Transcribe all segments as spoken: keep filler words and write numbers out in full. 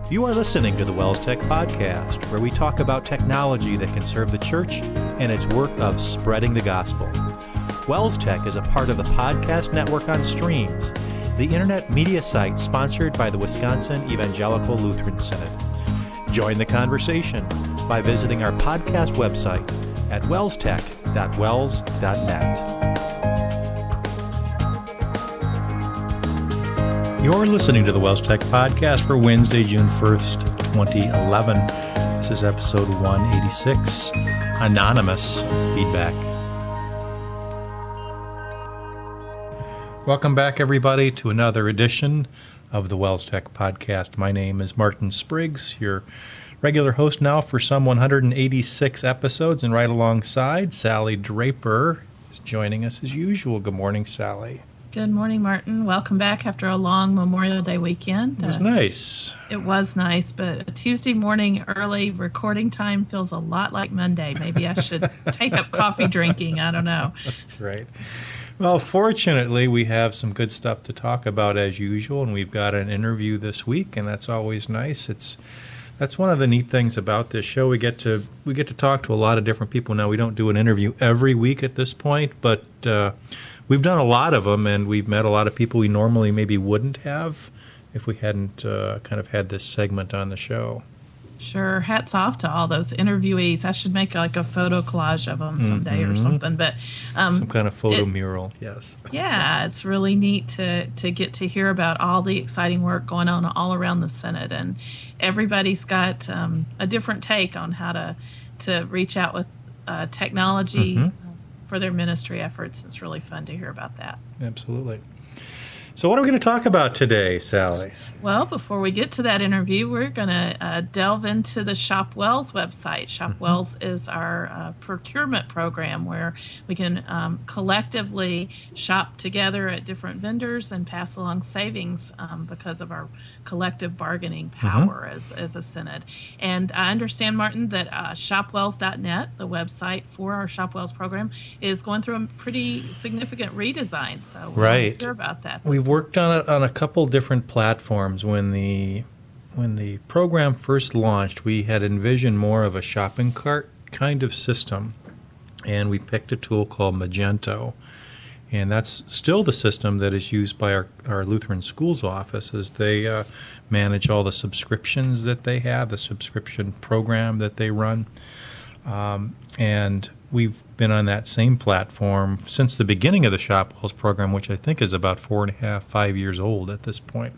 You are listening to the Wells Tech Podcast, where we talk about technology that can serve the church and its work of spreading the gospel. Wells Tech is a part of the Podcast Network on Streams, the internet media site sponsored by the Wisconsin Evangelical Lutheran Synod. Join the conversation by visiting our podcast website at wells tech dot wells dot net. You're listening to the Wells Tech Podcast for Wednesday, June first, twenty eleven. This is episode one eighty-six, Anonymous Feedback. Welcome back, everybody, to another edition of the Wells Tech Podcast. My name is Martin Spriggs, your regular host now for some one hundred eighty-six episodes, and right alongside Sally Draper is joining us as usual. Good morning, Sally. Good morning, Martin. Welcome back after a long Memorial Day weekend. It was uh, nice. It was nice, but a Tuesday morning early recording time feels a lot like Monday. Maybe I should take up coffee drinking. I don't know. That's right. Well, fortunately, we have some good stuff to talk about as usual, and we've got an interview this week, and that's always nice. It's that's one of the neat things about this show. We get to we get to talk to a lot of different people. Now, we don't do an interview every week at this point, but uh, we've done a lot of them, and we've met a lot of people we normally maybe wouldn't have if we hadn't uh, kind of had this segment on the show. Sure. Hats off to all those interviewees. I should make like a photo collage of them someday mm-hmm. or something. But um, some kind of photo it, mural, yes. Yeah, it's really neat to, to get to hear about all the exciting work going on all around the Synod. And everybody's got um, a different take on how to, to reach out with uh, technology mm-hmm. for their ministry efforts. It's really fun to hear about that. Absolutely. So what are we going to talk about today, Sally? Well, before we get to that interview, we're going to uh, delve into the Shop Wells website. Shop mm-hmm. Wells is our uh, procurement program where we can um, collectively shop together at different vendors and pass along savings um, because of our collective bargaining power mm-hmm. as, as a Synod. And I understand, Martin, that uh, shop wells dot net, the website for our Shop Wells program, is going through a pretty significant redesign. So we'll right. hear about that. We've worked on it on a couple different platforms. When the when the program first launched, we had envisioned more of a shopping cart kind of system, and we picked a tool called Magento, and that's still the system that is used by our, our Lutheran Schools office as they uh, manage all the subscriptions that they have, the subscription program that they run, um, and we've been on that same platform since the beginning of the Shop Wells program, which I think is about four and a half, five years old at this point.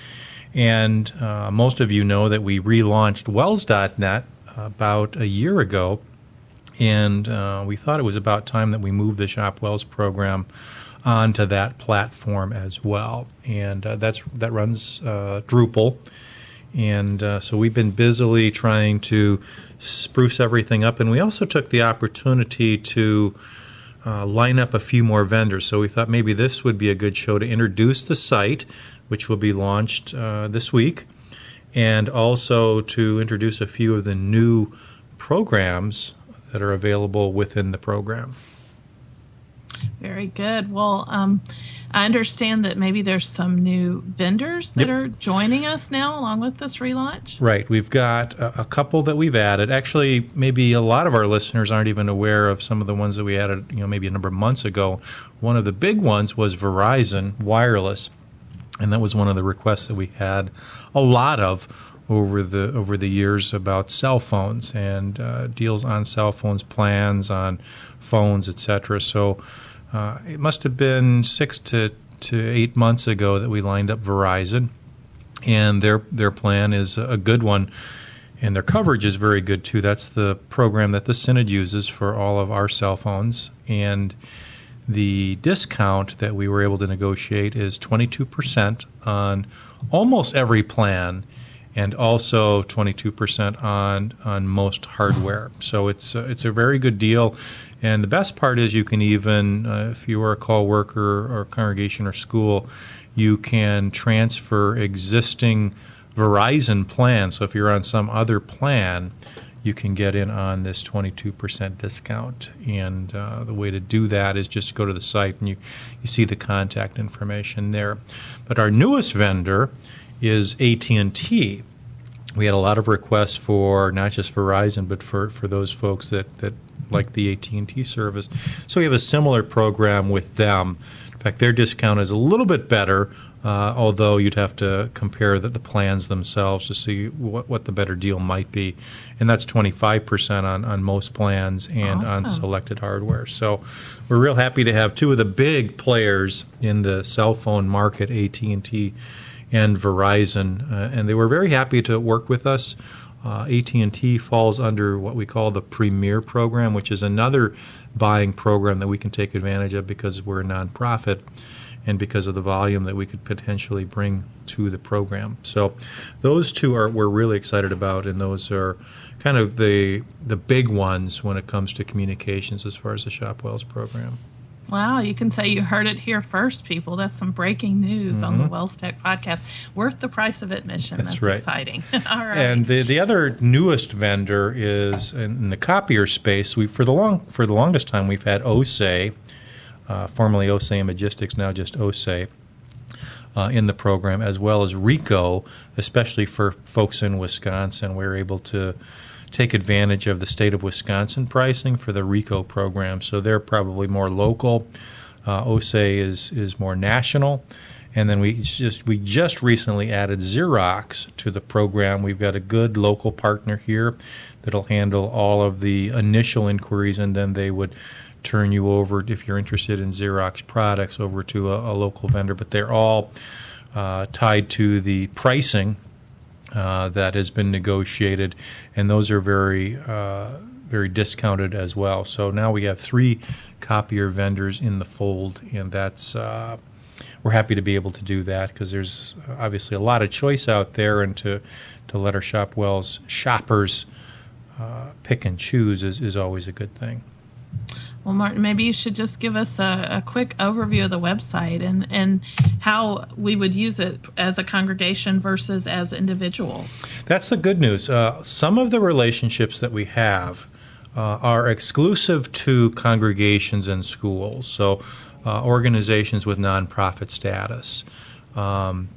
And uh, most of you know that we relaunched wells dot net about a year ago, and uh, we thought it was about time that we moved the Shop Wells program onto that platform as well. And uh, that's that runs uh, Drupal. And uh, so we've been busily trying to spruce everything up. And we also took the opportunity to uh, line up a few more vendors. So we thought maybe this would be a good show to introduce the site, which will be launched uh, this week, and also to introduce a few of the new programs that are available within the program. Very good. Well, um, I understand that maybe there's some new vendors that yep. are joining us now along with this relaunch. Right. We've got a, a couple that we've added. Actually, maybe a lot of our listeners aren't even aware of some of the ones that we added, you know, maybe a number of months ago. One of the big ones was Verizon Wireless, and that was one of the requests that we had a lot of over the over the years about cell phones and uh, deals on cell phones, plans on phones, et cetera. So uh, it must have been six to, to eight months ago that we lined up Verizon, and their their plan is a good one, and their coverage is very good too. That's the program that the Synod uses for all of our cell phones, and the discount that we were able to negotiate is twenty-two percent on almost every plan, and also twenty-two percent on on most hardware. So it's uh, it's a very good deal. And the best part is you can even, uh, if you are a call worker or congregation or school, you can transfer existing Verizon plans. So if you're on some other plan, you can get in on this twenty-two percent discount. And uh, the way to do that is just go to the site and you, you see the contact information there. But our newest vendor is A T and T. we had a lot of requests for not just Verizon, but for, for those folks that, that like the A T and T service. So we have a similar program with them. In fact, their discount is a little bit better, uh, although you'd have to compare the, the plans themselves to see what, what the better deal might be. And that's twenty-five percent on, on most plans and Awesome. on selected hardware. So we're real happy to have two of the big players in the cell phone market, A T and T and Verizon, uh, and they were very happy to work with us. Uh, A T and T falls under what we call the Premier program, which is another buying program that we can take advantage of because we're a nonprofit and because of the volume that we could potentially bring to the program. So those two are we're really excited about, and those are kind of the the big ones when it comes to communications as far as the ShopWells program. Wow, you can say you heard it here first, people. That's some breaking news mm-hmm. on the Wells Tech podcast. Worth the price of admission. That's, That's right. exciting. All right. And the the other newest vendor is in, in the copier space. We for the long for the longest time we've had O S E, uh, formerly O S E Imagistics, now just O S E, uh, in the program, as well as Ricoh, especially for folks in Wisconsin. We're able to take advantage of the state of Wisconsin pricing for the Ricoh program. So they're probably more local. Uh, O S E is is more national. And then we just we just recently added Xerox to the program. We've got a good local partner here that'll handle all of the initial inquiries, and then they would turn you over, if you're interested in Xerox products, over to a, a local vendor. But they're all uh, tied to the pricing Uh, that has been negotiated, and those are very, uh, very discounted as well. So now we have three copier vendors in the fold, and that's uh, we're happy to be able to do that because there's obviously a lot of choice out there, and to to let our ShopWells shoppers uh, pick and choose is, is always a good thing. Well, Martin, maybe you should just give us a, a quick overview of the website and, and how we would use it as a congregation versus as individuals. That's the good news. Uh, some of the relationships that we have uh, are exclusive to congregations and schools, so uh, organizations with nonprofit status. Um,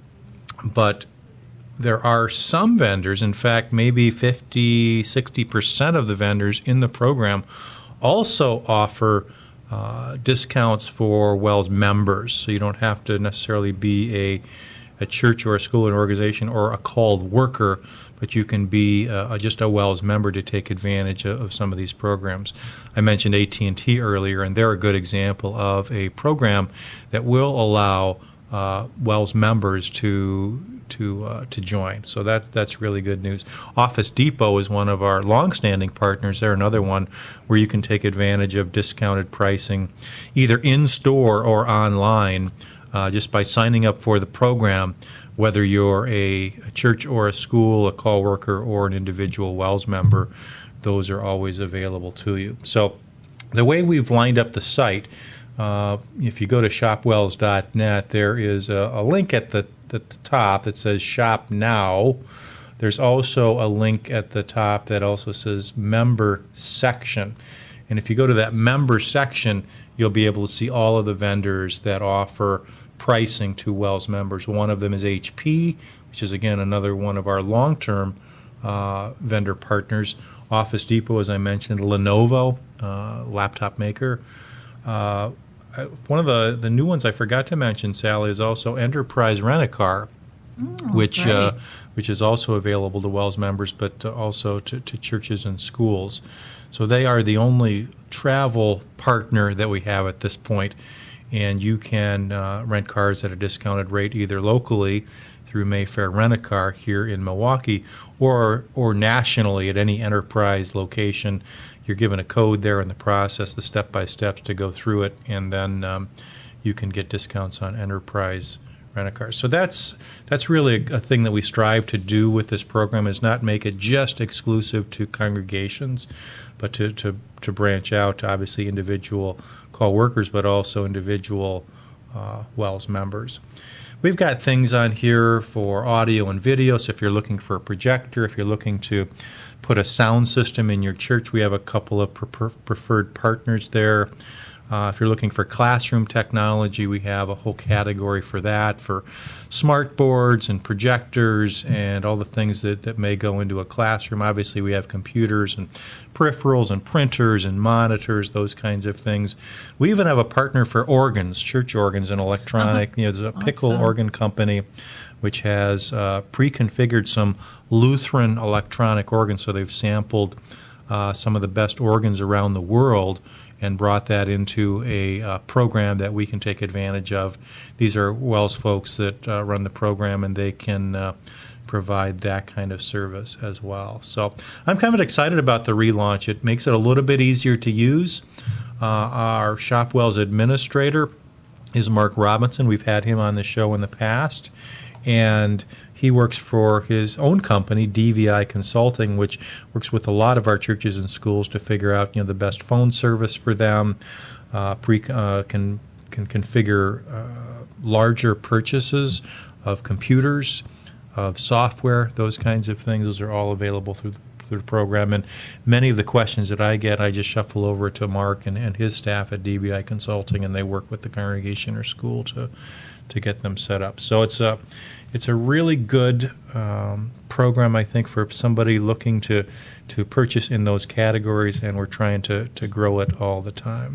but there are some vendors, in fact, maybe fifty, sixty percent of the vendors in the program also offer uh, discounts for Wells members, so you don't have to necessarily be a, a church or a school or an organization or a called worker, but you can be uh, just a Wells member to take advantage of, of some of these programs. I mentioned A T and T earlier, and they're a good example of a program that will allow uh, Wells members to to uh, to join. So that that's really good news. Office Depot is one of our longstanding partners. They're another one where you can take advantage of discounted pricing, either in store or online, uh, just by signing up for the program. Whether you're a, a church or a school, a call worker, or an individual Wells member, those are always available to you. So the way we've lined up the site, uh, if you go to shop wells dot net, there is a, a link at the at the top that says Shop Now. There's also a link at the top that also says Member Section. And if you go to that Member Section, you'll be able to see all of the vendors that offer pricing to Wells members. One of them is H P, which is, again, another one of our long-term uh, vendor partners. Office Depot, as I mentioned, Lenovo, uh, laptop maker. Uh, One of the, the new ones I forgot to mention, Sally, is also Enterprise Rent-A-Car, oh, which uh, great. which is also available to Wells members, but uh, also to, to churches and schools. So they are the only travel partner that we have at this point, and you can uh, rent cars at a discounted rate either locally through Mayfair Rent-A-Car here in Milwaukee, or or nationally at any Enterprise location. You're given a code there in the process, the step-by-steps to go through it, and then um, you can get discounts on Enterprise Rent-A-Cars. So that's that's really a, a thing that we strive to do with this program, is not make it just exclusive to congregations, but to, to, to branch out to obviously individual call workers, but also individual uh, Wells members. We've got things on here for audio and video, so if you're looking for a projector, if you're looking to put a sound system in your church, we have a couple of pre- preferred partners there. Uh, if you're looking for classroom technology, we have a whole category for that, for smart boards and projectors and all the things that, that may go into a classroom. Obviously, we have computers and peripherals and printers and monitors, those kinds of things. We even have a partner for organs, church organs and electronic. Uh-huh. You know, there's a awesome. Pickle Organ Company, which has uh, pre-configured some Lutheran electronic organs. So they've sampled uh, some of the best organs around the world and brought that into a uh, program that we can take advantage of. These are Wells folks that uh, run the program, and they can uh, provide that kind of service as well. So I'm kind of excited about the relaunch. It makes it a little bit easier to use. Uh, our ShopWells administrator is Mark Robinson. We've had him on the show in the past, and he works for his own company, D V I Consulting, which works with a lot of our churches and schools to figure out, you know, the best phone service for them. Uh, pre uh, can can configure uh, larger purchases of computers, of software, those kinds of things. Those are all available through the, through the program. And many of the questions that I get, I just shuffle over to Mark and, and his staff at D V I Consulting, and they work with the congregation or school to to get them set up. So it's a it's a really good um, program, I think, for somebody looking to to purchase in those categories, and we're trying to, to grow it all the time.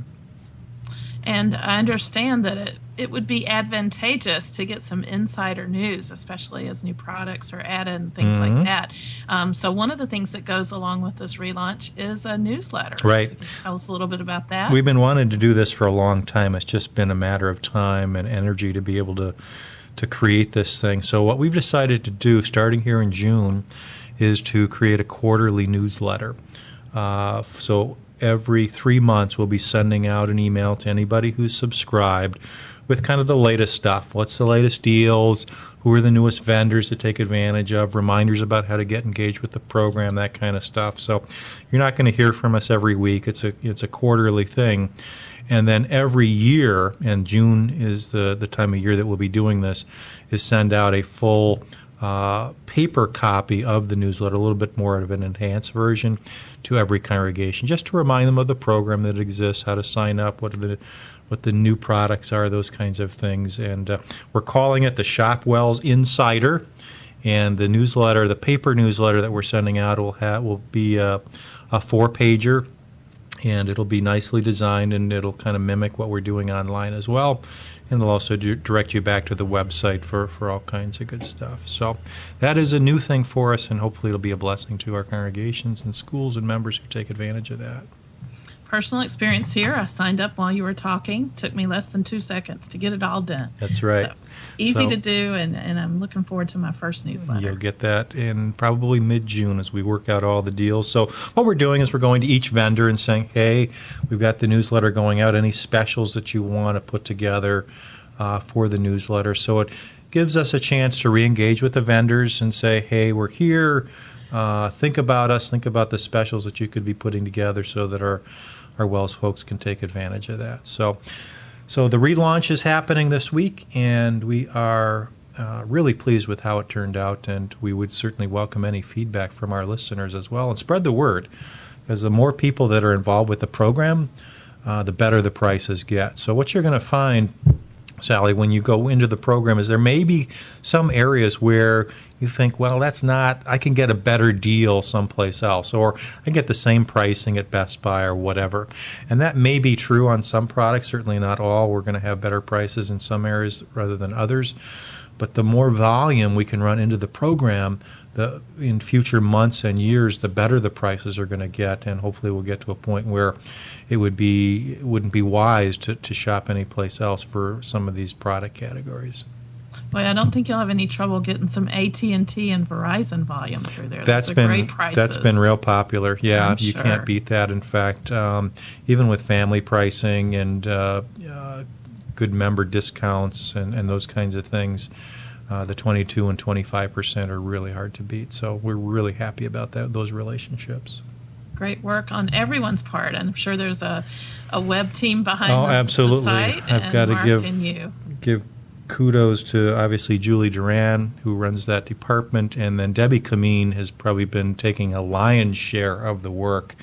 And I understand that it, it would be advantageous to get some insider news, especially as new products are added and things mm-hmm. like that. Um, so one of the things that goes along with this relaunch is a newsletter. Right. So can you tell us a little bit about that? We've been wanting to do this for a long time. It's just been a matter of time and energy to be able to to create this thing. So what we've decided to do, starting here in June, is to create a quarterly newsletter. Uh, so every three months we'll be sending out an email to anybody who's subscribed with kind of the latest stuff. What's the latest deals? Who are the newest vendors to take advantage of? Reminders about how to get engaged with the program, that kind of stuff. So you're not going to hear from us every week. It's a it's a quarterly thing. And then every year, and June is the, the time of year that we'll be doing this, is send out a full uh, paper copy of the newsletter, a little bit more of an enhanced version to every congregation, just to remind them of the program that exists, how to sign up, what are the what the new products are, those kinds of things. And uh, we're calling it the ShopWells Insider. And the newsletter, the paper newsletter that we're sending out will have will be a, a four-pager. And it'll be nicely designed, and it'll kind of mimic what we're doing online as well. And it'll also do, direct you back to the website for, for all kinds of good stuff. So that is a new thing for us, and hopefully it'll be a blessing to our congregations and schools and members who take advantage of that. Personal experience here. I signed up while you were talking. Took me less than two seconds to get it all done. That's right. So, easy so, to do, and, and I'm looking forward to my first newsletter. You'll get that in probably mid-June as we work out all the deals. So what we're doing is we're going to each vendor and saying, hey, we've got the newsletter going out. Any specials that you want to put together uh, for the newsletter? So it gives us a chance to re-engage with the vendors and say, hey, we're here. Uh, think about us. Think about the specials that you could be putting together so that our our Wells folks can take advantage of that. So so the relaunch is happening this week, and we are uh, really pleased with how it turned out, and we would certainly welcome any feedback from our listeners as well, and spread the word, because the more people that are involved with the program, uh, the better the prices get. So what you're going to find, Sally, when you go into the program is there may be some areas where you think, well, that's not, I can get a better deal someplace else, or I get the same pricing at Best Buy or whatever. And that may be true on some products, certainly not all. We're going to have better prices in some areas rather than others. But the more volume we can run into the program, the in future months and years, the better the prices are going to get, and hopefully we'll get to a point where it would be it wouldn't be wise to, to shop anyplace else for some of these product categories. Well, I don't think you'll have any trouble getting some A T and T and Verizon volume through there. That's Those been are great prices. That's been real popular. Yeah, I'm you sure. can't beat that. In fact, um, even with family pricing and uh, uh, good member discounts and, and those kinds of things, Uh, the twenty-two and twenty-five percent are really hard to beat. So we're really happy about that, those relationships. Great work on everyone's part. I'm sure there's a, a web team behind oh, the, absolutely. the site. I've and got to Mark give and you. give kudos to obviously Julie Duran, who runs that department, and then Debbie Kameen has probably been taking a lion's share of the work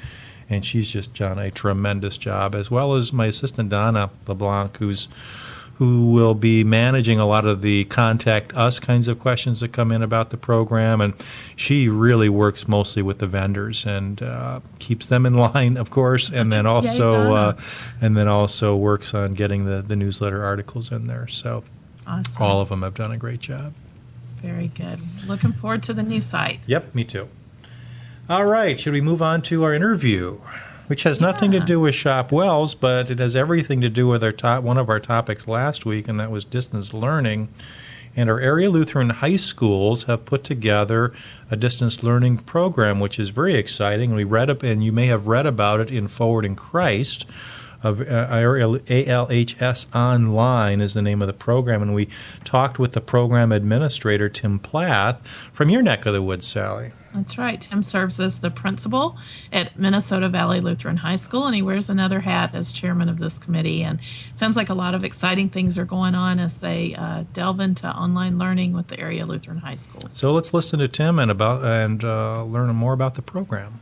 and she's just done a tremendous job, as well as my assistant Donna LeBlanc, who's who will be managing a lot of the contact us kinds of questions that come in about the program, and she really works mostly with the vendors and uh, keeps them in line, of course, and then also uh, and then also works on getting the, the newsletter articles in there. So awesome. All of them have done a great job. Very good. Looking forward to the new site. Yep, me too. All right, should we move on to our interview, which has Yeah. nothing to do with Shop Wells, but it has everything to do with our top, one of our topics last week, and that was distance learning. And our area Lutheran high schools have put together a distance learning program, which is very exciting. We read up, and you may have read about it in Forwarding Christ. Of uh, A L H S Online is the name of the program, and we talked with the program administrator, Tim Plath, from your neck of the woods, Sally. That's right. Tim serves as the principal at Minnesota Valley Lutheran High School, and he wears another hat as chairman of this committee. And it sounds like a lot of exciting things are going on as they uh, delve into online learning with the area Lutheran High Schools. So let's listen to Tim and about and uh, learn more about the program.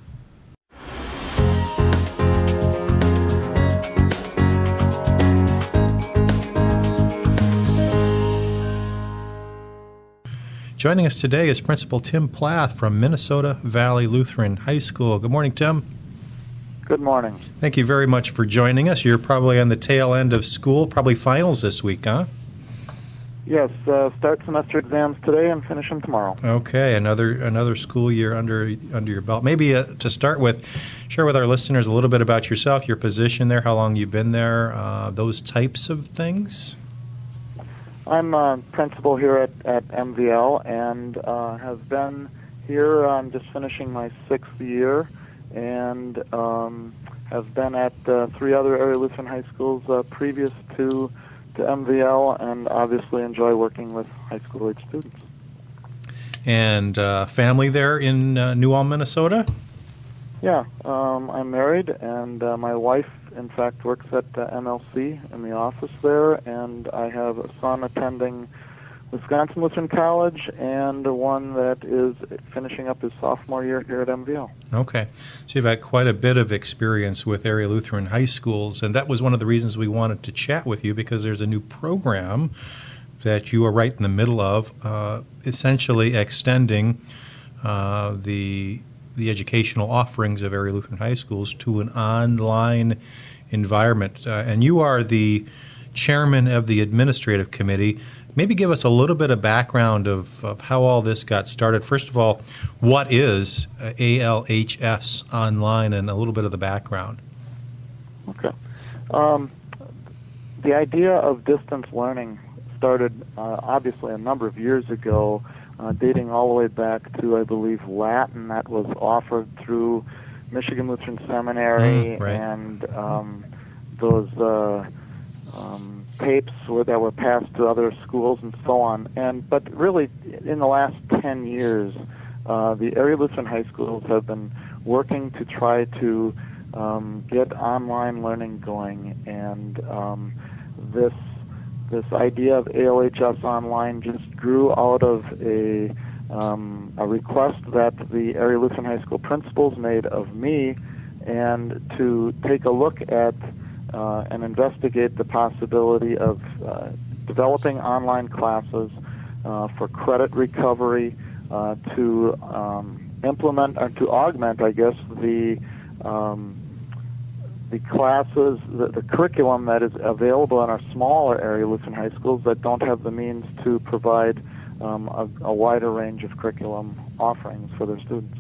Joining us today is Principal Tim Plath from Minnesota Valley Lutheran High School. Good morning, Tim. Good morning. Thank you very much for joining us. You're probably on the tail end of school, probably finals this week, huh? Yes, uh, start semester exams today and finish them tomorrow. Okay, another another school year under under your belt. Maybe uh, to start with, share with our listeners a little bit about yourself, your position there, how long you've been there, uh, those types of things. I'm uh, principal here at, at M V L and uh, have been here. I'm just finishing my sixth year and um, have been at uh, three other area Lutheran high schools uh, previous to, to M V L, and obviously enjoy working with high school age students. And uh, family there in uh, New Ulm, Minnesota? Yeah, um, I'm married, and uh, my wife, in fact, works at uh, M L C in the office there, and I have a son attending Wisconsin Lutheran College and one that is finishing up his sophomore year here at M V L. Okay. So you've had quite a bit of experience with area Lutheran high schools, and that was one of the reasons we wanted to chat with you, because there's a new program that you are right in the middle of, uh, essentially extending uh, the the educational offerings of area Lutheran high schools to an online environment. Uh, and you are the chairman of the administrative committee. Maybe give us a little bit of background of, of how all this got started. First of all, what is uh, A L H S Online, and a little bit of the background. Okay. Um, the idea of distance learning started uh, obviously a number of years ago, Uh, dating all the way back to, I believe, Latin that was offered through Michigan Lutheran Seminary, mm, right. and um, those uh, um, tapes were, that were passed to other schools and so on. And but really, in the last ten years, uh, the area Lutheran high schools have been working to try to um, get online learning going, and um, this. This idea of A L H S Online just grew out of a, um, a request that the area Lutheran High School principals made of me, and to take a look at uh, and investigate the possibility of uh, developing online classes uh, for credit recovery, uh, to um, implement or to augment, I guess, the um, the classes, the, the curriculum that is available in our smaller area Lutheran high schools that don't have the means to provide um, a, a wider range of curriculum offerings for their students.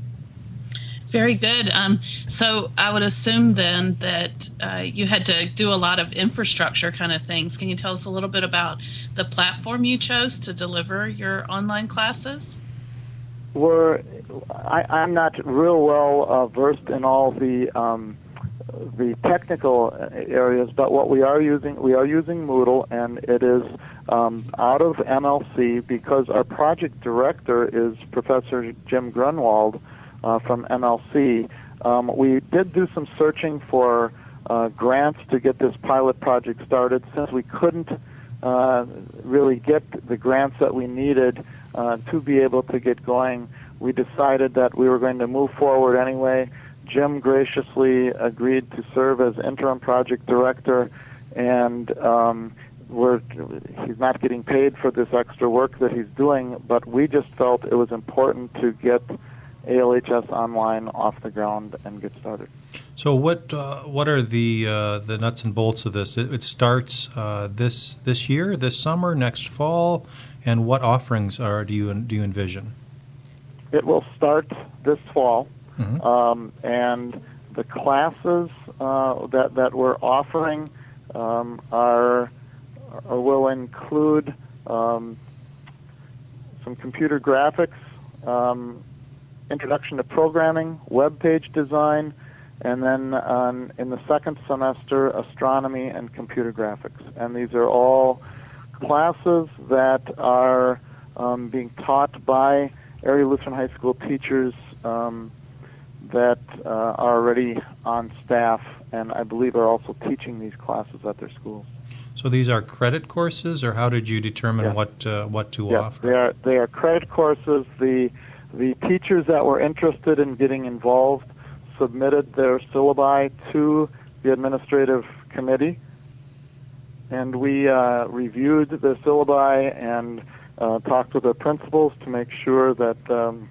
Very good. Um, so I would assume then that uh, you had to do a lot of infrastructure kind of things. Can you tell us a little bit about the platform you chose to deliver your online classes? We're, I, I'm not real well uh, versed in all the um, the technical areas, but what we are using, we are using Moodle, and it is um, out of M L C because our project director is Professor Jim Grunwald uh, from M L C. Um, we did do some searching for uh, grants to get this pilot project started. Since we couldn't uh, really get the grants that we needed uh, to be able to get going, we decided that we were going to move forward anyway, Jim graciously agreed to serve as interim project director, and um, we're, he's not getting paid for this extra work that he's doing, but we just felt it was important to get A L H S Online off the ground and get started. So what uh, what are the uh, the nuts and bolts of this? It, it starts uh, this this year, this summer, next fall, and what offerings are do you do you envision? It will start this fall, mm-hmm. um, and the classes uh, that that we're offering um, are, are will include um, some computer graphics, um, introduction to programming, web page design, and then um, in the second semester, astronomy and computer graphics. And these are all classes that are um, being taught by Area Lutheran High School teachers um, that uh, are already on staff, and I believe are also teaching these classes at their schools. So these are credit courses, or how did you determine yes. what uh, what to yes, offer? They are they are credit courses. The the teachers that were interested in getting involved submitted their syllabi to the administrative committee, and we uh, reviewed the syllabi and uh, talked with the principals to make sure that um,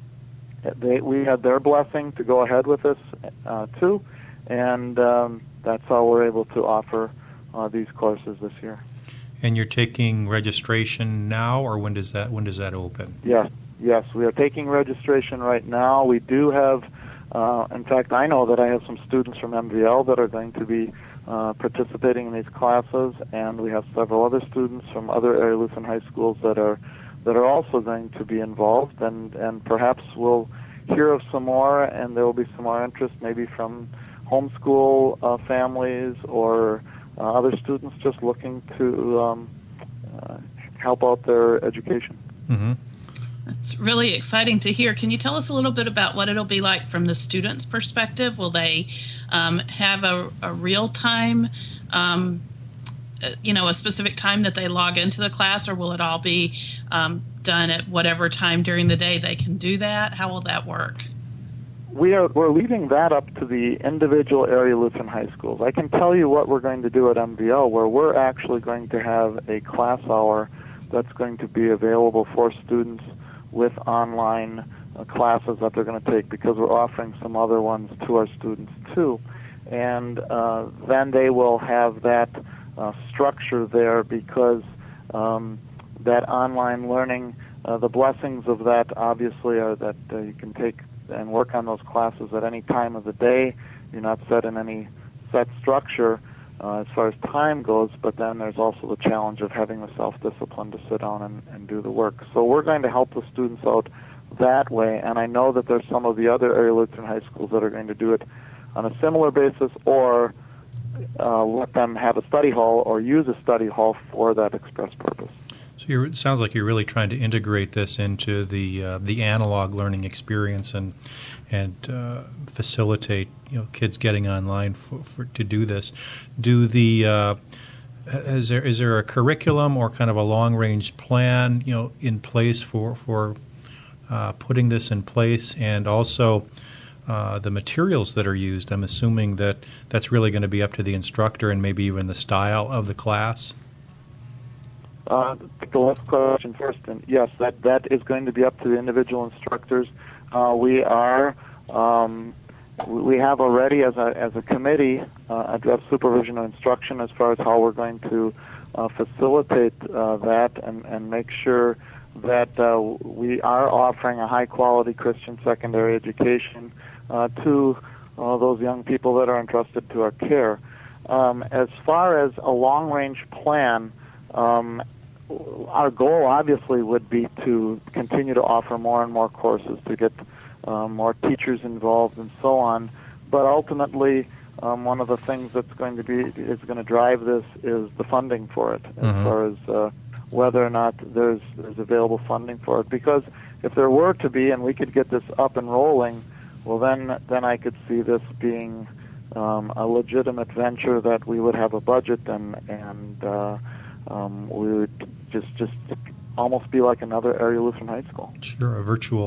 they, we had their blessing to go ahead with this uh, too, and um, that's how we're able to offer uh, these courses this year. And you're taking registration now, or when does that when does that open? Yes, yes, we are taking registration right now. We do have, uh, in fact, I know that I have some students from M V L that are going to be uh, participating in these classes, and we have several other students from other Area Lutheran high schools that are that are also going to be involved, and, and perhaps we'll hear of some more, and there will be some more interest maybe from homeschool uh, families or uh, other students just looking to um, uh, help out their education. Mm-hmm. It's really exciting to hear. Can you tell us a little bit about what it'll be like from the students' perspective? Will they um, have a, a real-time, um, you know, a specific time that they log into the class, or will it all be um, done at whatever time during the day they can do that? How will that work? We are, we're leaving that up to the individual Area Lutheran high schools. I can tell you what we're going to do at M V L, where we're actually going to have a class hour that's going to be available for students with online uh, classes that they're going to take, because we're offering some other ones to our students too. And uh, then they will have that uh, structure there, because um, that online learning, uh, the blessings of that obviously are that uh, you can take and work on those classes at any time of the day. You're not set in any set structure uh, as far as time goes, but then there's also the challenge of having the self-discipline to sit down and, and do the work. So we're going to help the students out that way, and I know that there's some of the other Area Lutheran high schools that are going to do it on a similar basis, or uh, let them have a study hall or use a study hall for that express purpose. So you're, it sounds like you're really trying to integrate this into the uh, the analog learning experience and and uh, facilitate, you know, kids getting online for, for to do this. Do the uh, is there is there a curriculum or kind of a long range plan, you know, in place for for uh, putting this in place, and also uh, the materials that are used? I'm assuming that that's really going to be up to the instructor and maybe even the style of the class. Uh, the last question first, and yes, that, that is going to be up to the individual instructors. Uh, we are, um, we have already, as a as a committee, uh, addressed supervision and instruction as far as how we're going to uh, facilitate uh, that and, and make sure that uh, we are offering a high-quality Christian secondary education uh, to uh, those young people that are entrusted to our care. Um, as far as a long-range plan, Um, our goal obviously would be to continue to offer more and more courses, to get um, more teachers involved and so on. But ultimately, um, one of the things that's going to be is going to drive this is the funding for it, as Mm-hmm. far as uh, whether or not there's there's available funding for it. Because if there were to be, and we could get this up and rolling, well then then I could see this being um, a legitimate venture that we would have a budget and and uh, Um, we would just just almost be like another Area Lutheran high school. Sure, a virtual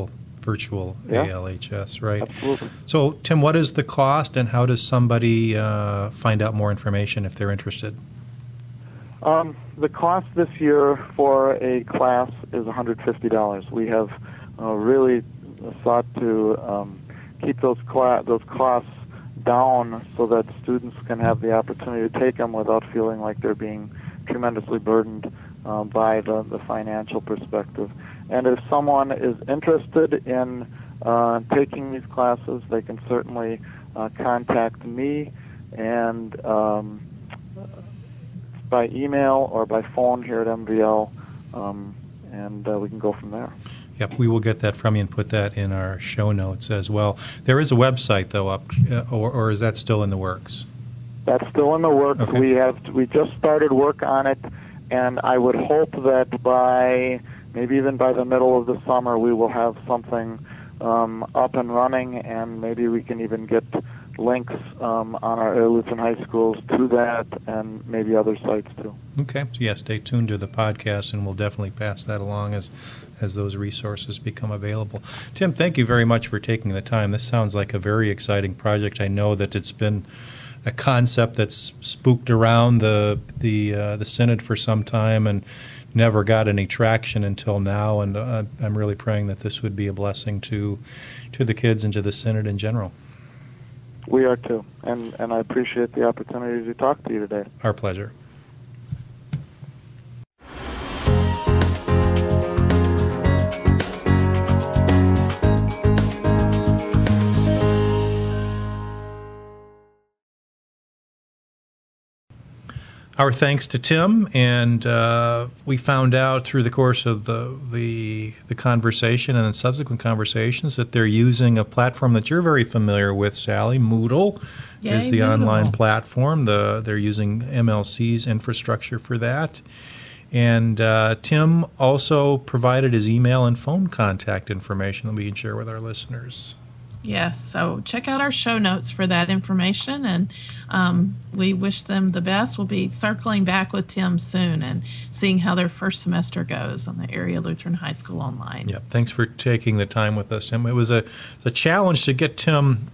virtual Yeah. A L H S, right? Absolutely. So, Tim, what is the cost, and how does somebody uh, find out more information if they're interested? Um, the cost this year for a class is one hundred fifty dollars. We have uh, really sought to um, keep those cla- those costs down so that students can have the opportunity to take them without feeling like they're being tremendously burdened uh, by the, the financial perspective. And if someone is interested in uh, taking these classes, they can certainly uh, contact me and um, by email or by phone here at M V L, um, and uh, we can go from there. Yep, we will get that from you and put that in our show notes as well. There is a website, though, up, uh, or, or is that still in the works? That's still in the works. Okay. We have we just started work on it, and I would hope that by maybe even by the middle of the summer we will have something um, up and running, and maybe we can even get links um, on our Area Lutheran High Schools to that, and maybe other sites too. Okay, so yeah, stay tuned to the podcast, and we'll definitely pass that along as as those resources become available. Tim, thank you very much for taking the time. This sounds like a very exciting project. I know that it's been a concept that's spooked around the the uh, the synod for some time and never got any traction until now. And uh, I'm really praying that this would be a blessing to to the kids and to the synod in general. We are too, and and I appreciate the opportunity to talk to you today. Our pleasure. Our thanks to Tim, and uh, we found out through the course of the, the the conversation and then subsequent conversations that they're using a platform that you're very familiar with, Sally. Moodle Yay, is the Moodle. online platform. The they're using M L C's infrastructure for that. And uh, Tim also provided his email and phone contact information that we can share with our listeners. Yes, so check out our show notes for that information, and um, we wish them the best. We'll be circling back with Tim soon and seeing how their first semester goes on the Area Lutheran High School Online. Yep. Thanks for taking the time with us, Tim. It was a, a challenge to get Tim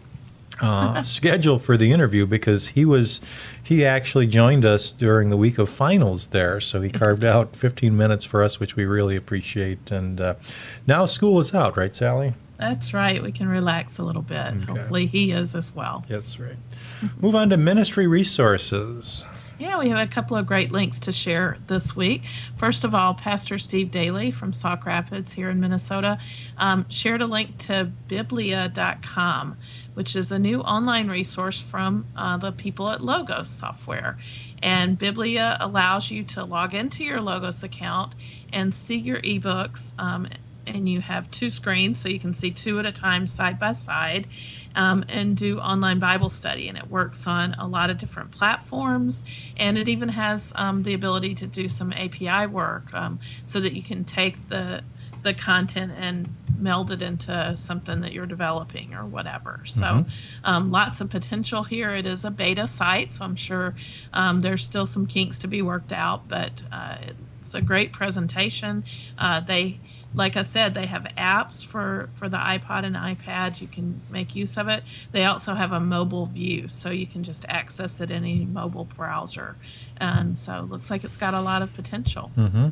uh, scheduled for the interview because he was he actually joined us during the week of finals there, so he carved out fifteen minutes for us, which we really appreciate. And uh, now school is out, right, Sally? That's right. We can relax a little bit. Okay. Hopefully he is as well. That's right. Move on to ministry resources. Yeah, we have a couple of great links to share this week. First of all, Pastor Steve Daly from Sauk Rapids here in Minnesota um, shared a link to biblia dot com, which is a new online resource from uh, the people at Logos Software. And Biblia allows you to log into your Logos account and see your ebooks. Um, and you have two screens, so you can see two at a time side by side, um, and do online Bible study. And it works on a lot of different platforms, and it even has um, the ability to do some A P I work, um, so that you can take the the content and meld it into something that you're developing or whatever. So Mm-hmm. um, lots of potential here. It is a beta site, so I'm sure um, there's still some kinks to be worked out, but uh, it's a great presentation. Uh, they Like I said, they have apps for, for the iPod and iPad. You can make use of it. They also have a mobile view, so you can just access it in any mobile browser. And so it looks like it's got a lot of potential. Mm-hmm.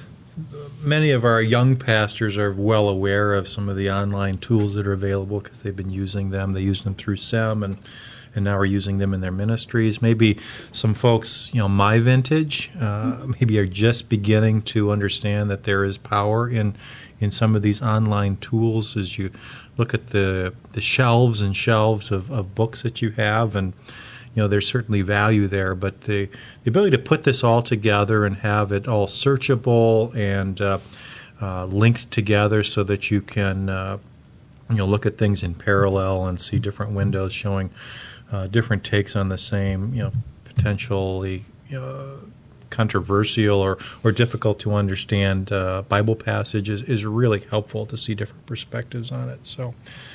Many of our young pastors are well aware of some of the online tools that are available because they've been using them. They use them through S E M, and and now are using them in their ministries. Maybe some folks, you know, my vintage, uh, maybe are just beginning to understand that there is power in in some of these online tools as you look at the the shelves and shelves of, of books that you have. And, you know, there's certainly value there, but the, the ability to put this all together and have it all searchable and uh, uh, linked together so that you can, uh, you know, look at things in parallel and see different windows showing Uh, different takes on the same, you know, potentially uh, controversial or, or difficult to understand uh, Bible passages is really helpful to see different perspectives on it. So,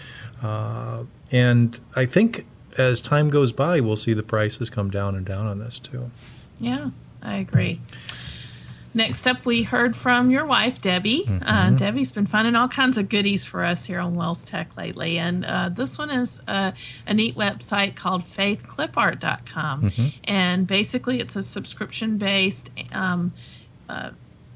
uh, and I think as time goes by, we'll see the prices come down and down on this too. Yeah, I agree. Next up, we heard from your wife, Debbie. Mm-hmm. Uh, Debbie's been finding all kinds of goodies for us here on Wells Tech lately. And uh, this one is uh, a neat website called faith clip art dot com. Mm-hmm. And basically, it's a subscription-based um, uh,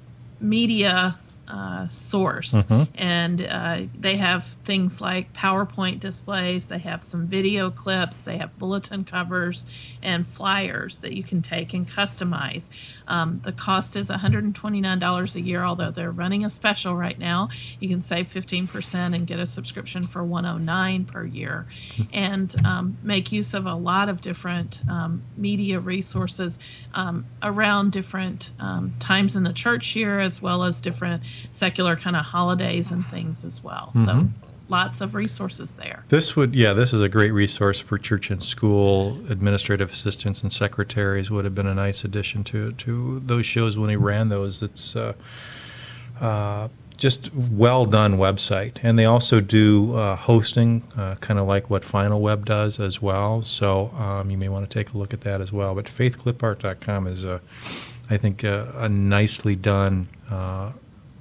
media Uh, source. Mm-hmm. And uh, they have things like PowerPoint displays, they have some video clips, they have bulletin covers and flyers that you can take and customize. Um, the cost is one hundred twenty-nine dollars a year, although they're running a special right now. You can save fifteen percent and get a subscription for one hundred nine dollars per year, and um, make use of a lot of different um, media resources um, around different um, times in the church year, as well as different secular kind of holidays and things as well. Mm-hmm. So lots of resources there. This would, yeah, this is a great resource for church and school administrative assistants and secretaries. Would have been a nice addition to to those shows when he ran those. It's uh, uh, just well done website, and they also do uh, hosting, uh, kind of like what Final Web does as well. So um, you may want to take a look at that as well. But faith clip art dot com is a, I think, a, a nicely done, uh,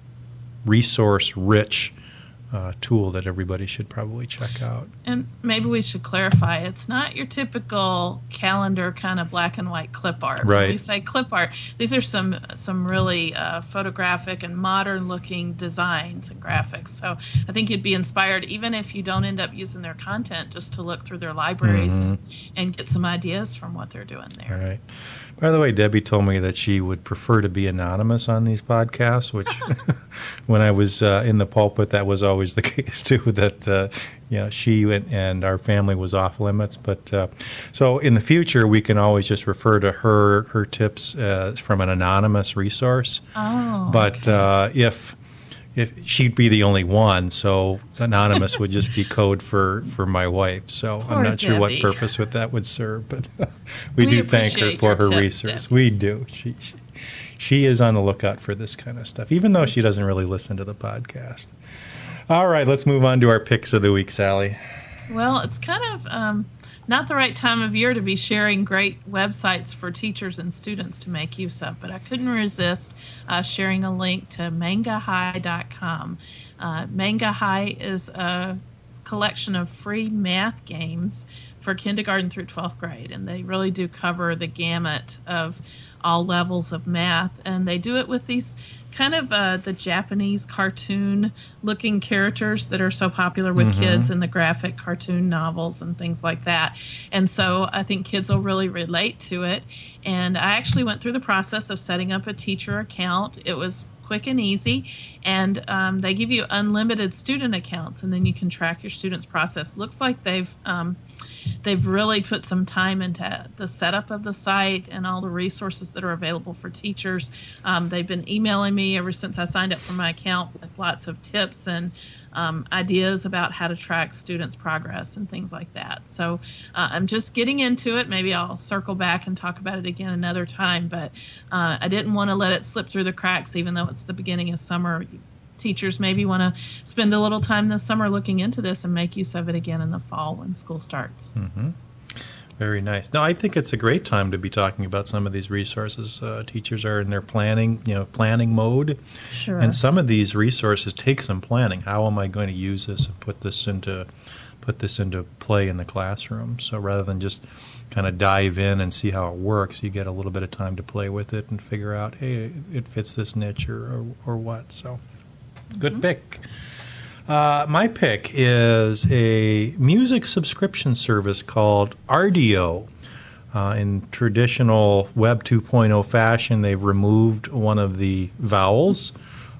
resource-rich uh, tool that everybody should probably check out. And maybe we should clarify, it's not your typical calendar kind of black and white clip art. Right. When we say clip art, these are some some really uh, photographic and modern-looking designs and graphics. So I think you'd be inspired, even if you don't end up using their content, just to look through their libraries mm-hmm. and, and get some ideas from what they're doing there. All right. By the way, Debbie told me that she would prefer to be anonymous on these podcasts, which when I was uh, in the pulpit, that was always the case, too, that uh, you know, she and, and our family was off limits. But uh, so in the future, we can always just refer to her her tips uh, from an anonymous resource. Oh, But okay. uh, if... If she'd be the only one, so anonymous would just be code for, for my wife. So Poor I'm not sure what Debbie. purpose that that would serve, but we, We do thank her appreciate for your her tips, resource. Debbie. We do. She, she she is on the lookout for this kind of stuff, even though she doesn't really listen to the podcast. All right, let's move on to our picks of the week, Sally. Well, it's kind of um, not the right time of year to be sharing great websites for teachers and students to make use of, but I couldn't resist uh, sharing a link to manga high dot com. Uh, Manga High is a collection of free math games for kindergarten through twelfth grade, and they really do cover the gamut of all levels of math, and they do it with these kind of uh, the Japanese cartoon-looking characters that are so popular with mm-hmm. kids in the graphic cartoon novels and things like that. And so I think kids will really relate to it. And I actually went through the process of setting up a teacher account. It was quick and easy, and um, they give you unlimited student accounts, and then you can track your students' process. Looks like they've um, they've really put some time into the setup of the site and all the resources that are available for teachers. Um, they've been emailing me ever since I signed up for my account with lots of tips and um, ideas about how to track students' progress and things like that. So uh, I'm just getting into it. Maybe I'll circle back and talk about it again another time, but uh, I didn't want to let it slip through the cracks, even though it's the beginning of summer. Teachers maybe want to spend a little time this summer looking into this and make use of it again in the fall when school starts. Mm-hmm. Very nice. No, I think it's a great time to be talking about some of these resources. Uh, teachers are in their planning, you know, planning mode. Sure. And some of these resources take some planning. How am I going to use this and put this into put this into play in the classroom? So rather than just kind of dive in and see how it works, you get a little bit of time to play with it and figure out, hey, it fits this niche or or, or what. So good mm-hmm. pick. Uh, my pick is a music subscription service called Rdio. Uh, in traditional Web two point oh fashion, they've removed one of the vowels,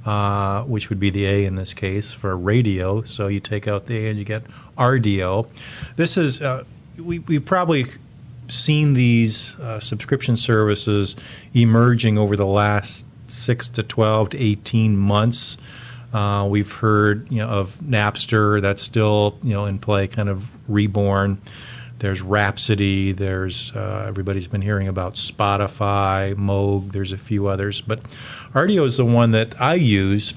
uh, which would be the A in this case for radio. So you take out the A and you get Rdio. This is, uh, we, we've probably seen these uh, subscription services emerging over the last six to twelve to eighteen months. Uh, we've heard, you know, of Napster, that's still, you know, in play, kind of reborn. There's Rhapsody. There's uh, everybody's been hearing about Spotify, Moog. There's a few others, but Rdio is the one that I use.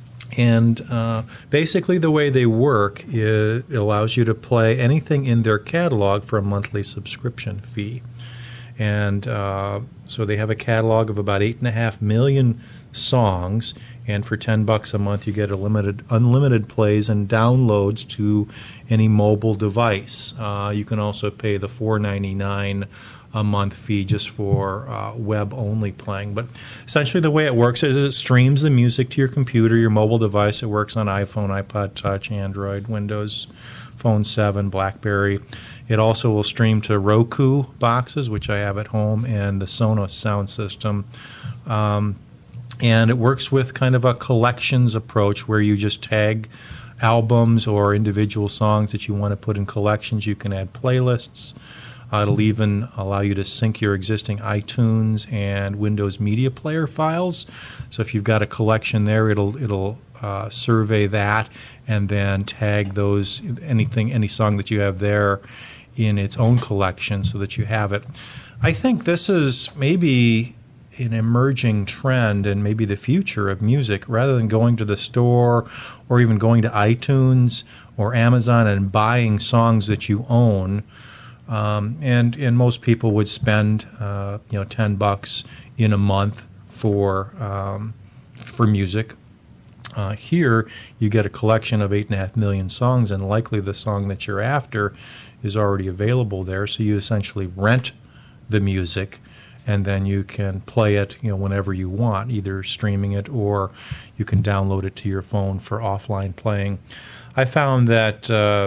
And uh, basically, the way they work is it allows you to play anything in their catalog for a monthly subscription fee. And uh, so they have a catalog of about eight and a half million songs, and for ten bucks a month you get a limited, unlimited plays and downloads to any mobile device. Uh, you can also pay the four ninety-nine a month fee just for uh, web-only playing. But essentially the way it works is it streams the music to your computer, your mobile device. It works on iPhone, iPod Touch, Android, Windows Phone seven, BlackBerry. It also will stream to Roku boxes, which I have at home, and the Sonos sound system. Um, and it works with kind of a collections approach where you just tag albums or individual songs that you want to put in collections. You can add playlists. Uh, it'll even allow you to sync your existing iTunes and Windows Media Player files. So if you've got a collection there, it'll it'll uh, survey that and then tag those anything any song that you have there in its own collection so that you have it. I think this is maybe an emerging trend and maybe the future of music. Rather than going to the store or even going to iTunes or Amazon and buying songs that you own. Um, and and most people would spend uh, you know ten bucks in a month for um, for music. Uh, here you get a collection of eight and a half million songs, and likely the song that you're after is already available there. So you essentially rent the music, and then you can play it you know whenever you want, either streaming it or you can download it to your phone for offline playing. I found that. Uh,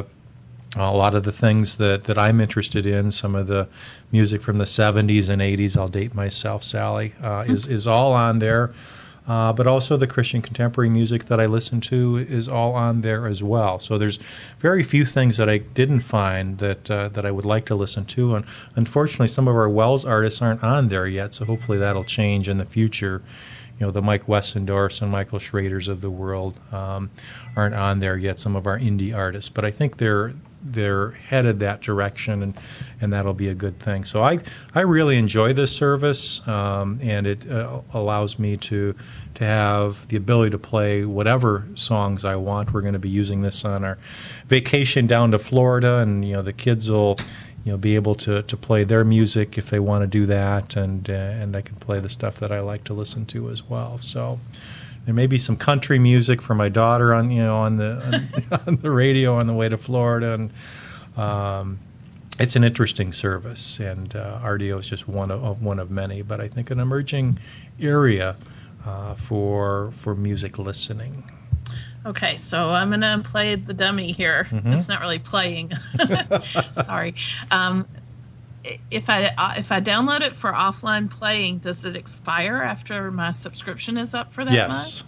A lot of the things that, that I'm interested in, some of the music from the seventies and eighties, I'll date myself, Sally, uh, is, is all on there. Uh, but also the Christian contemporary music that I listen to is all on there as well. So there's very few things that I didn't find that uh, that I would like to listen to. And unfortunately, some of our Wells artists aren't on there yet, so hopefully that'll change in the future. You know, the Mike Wessendorfs and Michael Schraders of the world um, aren't on there yet, some of our indie artists. But I think they're they're headed that direction, and, and that'll be a good thing. So I I really enjoy this service, um, and it uh, allows me to to have the ability to play whatever songs I want. We're going to be using this on our vacation down to Florida, and you know the kids will you know be able to, to play their music if they want to do that, and uh, and I can play the stuff that I like to listen to as well. So. There may be some country music for my daughter on you know on the on, on the radio on the way to Florida, and um, it's an interesting service. And uh, R D O is just one of, of one of many, but I think an emerging area uh, for for music listening. Okay, so I'm going to play the dummy here. Mm-hmm. It's not really playing. Sorry. Um, If I uh, if I download it for offline playing, does it expire after my subscription is up for that yes. month?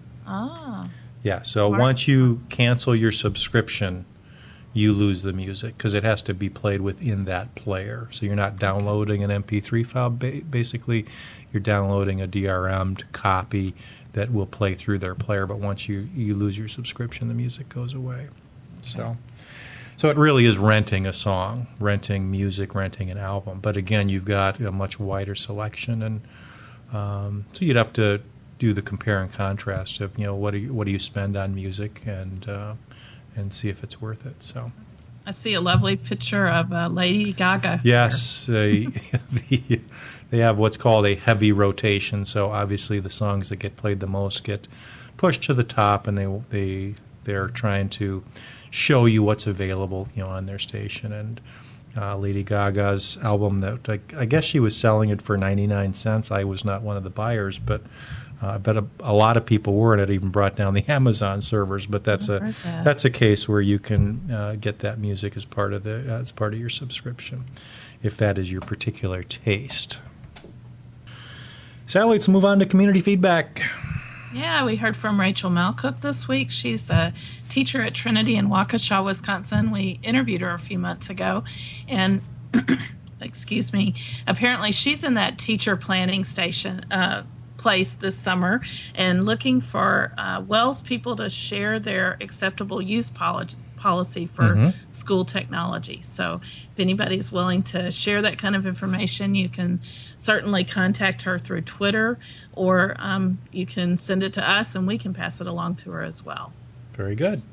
Ah. Yeah. So Smart. Once you cancel your subscription, you lose the music because it has to be played within that player. So you're not downloading an M P three file. Ba- basically, you're downloading a D R M'd copy that will play through their player. But once you, you lose your subscription, the music goes away. So. Okay. So it really is renting a song, renting music, renting an album. But again, you've got a much wider selection, and um, so you'd have to do the compare and contrast of you know what do you, what do you spend on music, and uh, and see if it's worth it. So I see a lovely picture of uh, Lady Gaga. Yes, they the, they have what's called a heavy rotation. So obviously, the songs that get played the most get pushed to the top, and they they they're trying to show you what's available, you know, on their station. And uh, Lady Gaga's album, that I, I guess she was selling it for ninety-nine cents. I was not one of the buyers, but uh, I bet a, a lot of people were, and it even brought down the Amazon servers. But that's I've a heard that. that's a case where you can uh, get that music as part of the uh, as part of your subscription, if that is your particular taste. Sally, let's move on to community feedback. Yeah, we heard from Rachel Malcook this week. She's a teacher at Trinity in Waukesha, Wisconsin. We interviewed her a few months ago, and excuse me, apparently she's in that teacher planning station uh, place this summer and looking for uh, Wells people to share their acceptable use policy policy for mm-hmm. school technology. So if anybody's willing to share that kind of information, you can certainly contact her through Twitter, or um, you can send it to us and we can pass it along to her as well. Very good.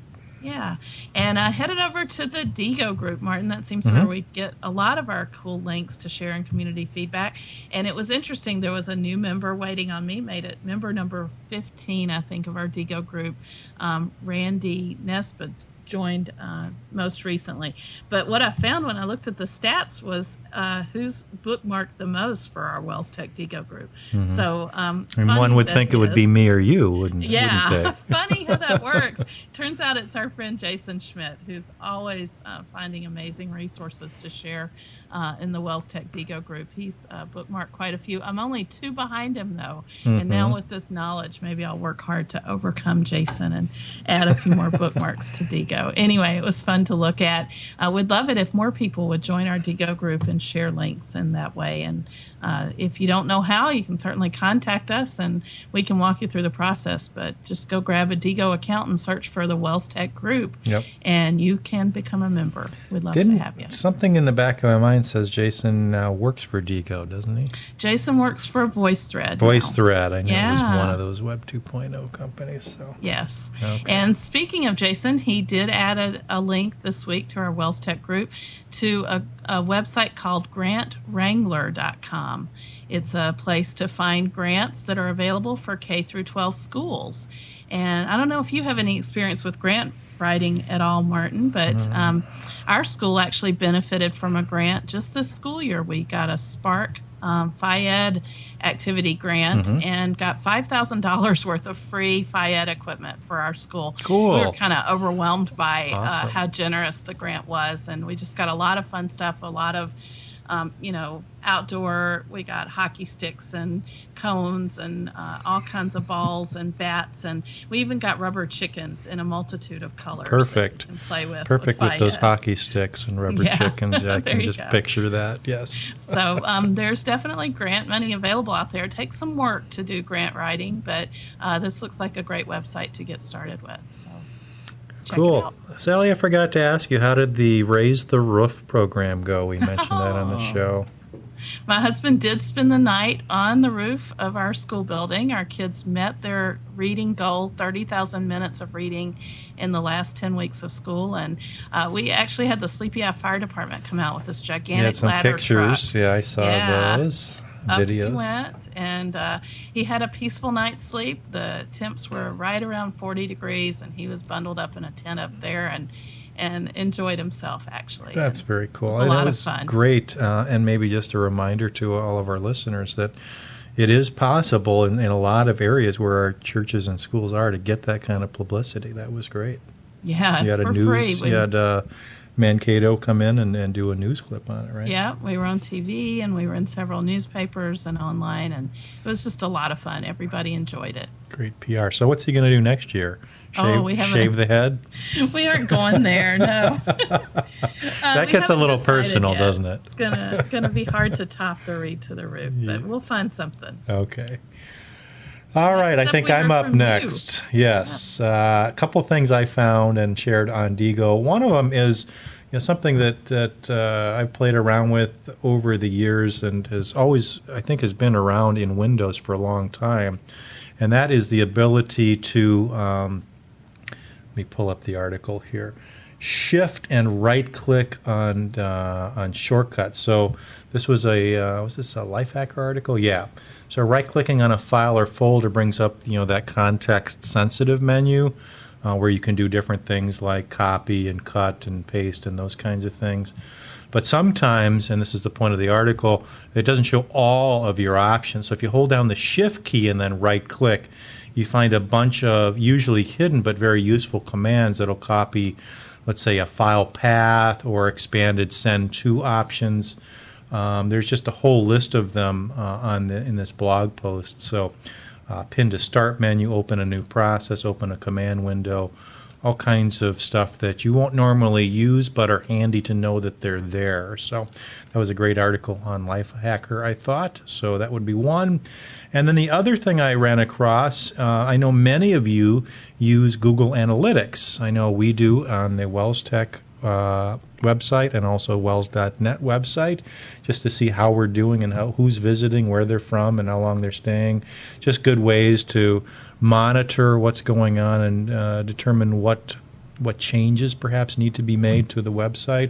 Yeah. And uh, headed over to the Digo group, Martin. That seems Mm-hmm. where we get a lot of our cool links to share and community feedback. And it was interesting. There was a new member waiting on me, made it member number fifteen, I think, of our Digo group. Um, Randy Nesbitt joined uh, most recently. But what I found when I looked at the stats was uh, who's bookmarked the most for our Wells Tech Digo group. Mm-hmm. So, um, And one would that think it would be is- me or you, wouldn't, yeah, wouldn't they? funny how that works. Turns out it's our friend Jason Schmidt, who's always uh, finding amazing resources to share uh, in the Wells Tech Digo group. He's uh, bookmarked quite a few. I'm only two behind him, though. Mm-hmm. And now with this knowledge, maybe I'll work hard to overcome Jason and add a few more bookmarks to Digo. Anyway, it was fun to look at. Uh, we'd love it if more people would join our Digo group and share links in that way. And uh, if you don't know how, you can certainly contact us and we can walk you through the process. But just go grab a Digo account and search for the Wells Tech group, Yep. and you can become a member. We'd love Didn't to have you. something in the back of my mind says Jason now works for Digo, doesn't he? Jason works for VoiceThread. VoiceThread. I know it was Yeah. one of those Web two point oh companies. So Yes. Okay. And speaking of Jason, he did add a, a link this week to our Wells Tech group to a, a website called grant wrangler dot com. It's a place to find grants that are available for K through twelve schools. And I don't know if you have any experience with grant writing at all, Martin, but Mm-hmm. um, our school actually benefited from a grant just this school year. We got a Spark um, Phi-Ed activity grant Mm-hmm. and got five thousand dollars worth of free Phi-Ed equipment for our school. Cool. We were kind of overwhelmed by Awesome. uh, how generous the grant was, and we just got a lot of fun stuff, a lot of Um, you know, outdoor. We got hockey sticks and cones and uh, all kinds of balls and bats, and we even got rubber chickens in a multitude of colors. Perfect. That you can play with. perfect with those Phi-Ed. hockey sticks and rubber Yeah. chickens. I There can you just go. picture that. Yes. So um, there's definitely grant money available out there. It takes some work to do grant writing, but uh, this looks like a great website to get started with. So check it Cool. out. Sally, I forgot to ask you, how did the Raise the Roof program go? We mentioned that on the Oh. show. My husband did spend the night on the roof of our school building. Our kids met their reading goal, thirty thousand minutes of reading in the last ten weeks of school. And uh, we actually had the Sleepy Eye Fire Department come out with this You gigantic had some ladder pictures. truck. Yeah, I saw Yeah. those Up videos. he went, and uh, he had a peaceful night's sleep. The temps were right around forty degrees, and he was bundled up in a tent up there and and enjoyed himself, actually. That's And very cool. It was a And lot that of was fun. great. Uh, and maybe just a reminder to all of our listeners that it is possible in, in a lot of areas where our churches and schools are to get that kind of publicity. That was great. Yeah, You had a for news, free. you We- had uh, Mankato come in and, and do a news clip on it, right? Yeah, we were on T V and we were in several newspapers and online, and it was just a lot of fun. Everybody enjoyed it. Great P R. So what's he going to do next year? Shave, Oh, we haven't- shave the head? We aren't going there, no. Uh, That we gets a haven't little decided personal, yet. doesn't it? It's gonna gonna be hard to top the read to the roof, Yeah. but we'll find something. Okay. All right, I up, think we I'm heard up from you. next. Yes, uh, a couple things I found and shared on Digo. One of them is, you know, something that that uh, I've played around with over the years and has always, I think, has been around in Windows for a long time, and that is the ability to. Um, let me pull up the article here. Shift and right click on uh, on shortcuts. So this was a uh, was this a Lifehacker article? Yeah. So right clicking on a file or folder brings up, you know, that context sensitive menu uh, where you can do different things like copy and cut and paste and those kinds of things. But sometimes, and this is the point of the article, it doesn't show all of your options. So if you hold down the Shift key and then right click, you find a bunch of usually hidden but very useful commands that'll copy, let's say, a file path or expanded send to options. Um, there's just a whole list of them uh, on the, in this blog post. So uh, pin to start menu, open a new process, open a command window, all kinds of stuff that you won't normally use but are handy to know that they're there. So that was a great article on Lifehacker, I thought. So that would be one. And then the other thing I ran across, uh, I know many of you use Google Analytics. I know we do on the Wells Tech uh, website and also wells dot net website, just to see how we're doing and how who's visiting, where they're from, and how long they're staying. Just good ways to monitor what's going on and uh, determine what what changes perhaps need to be made to the website.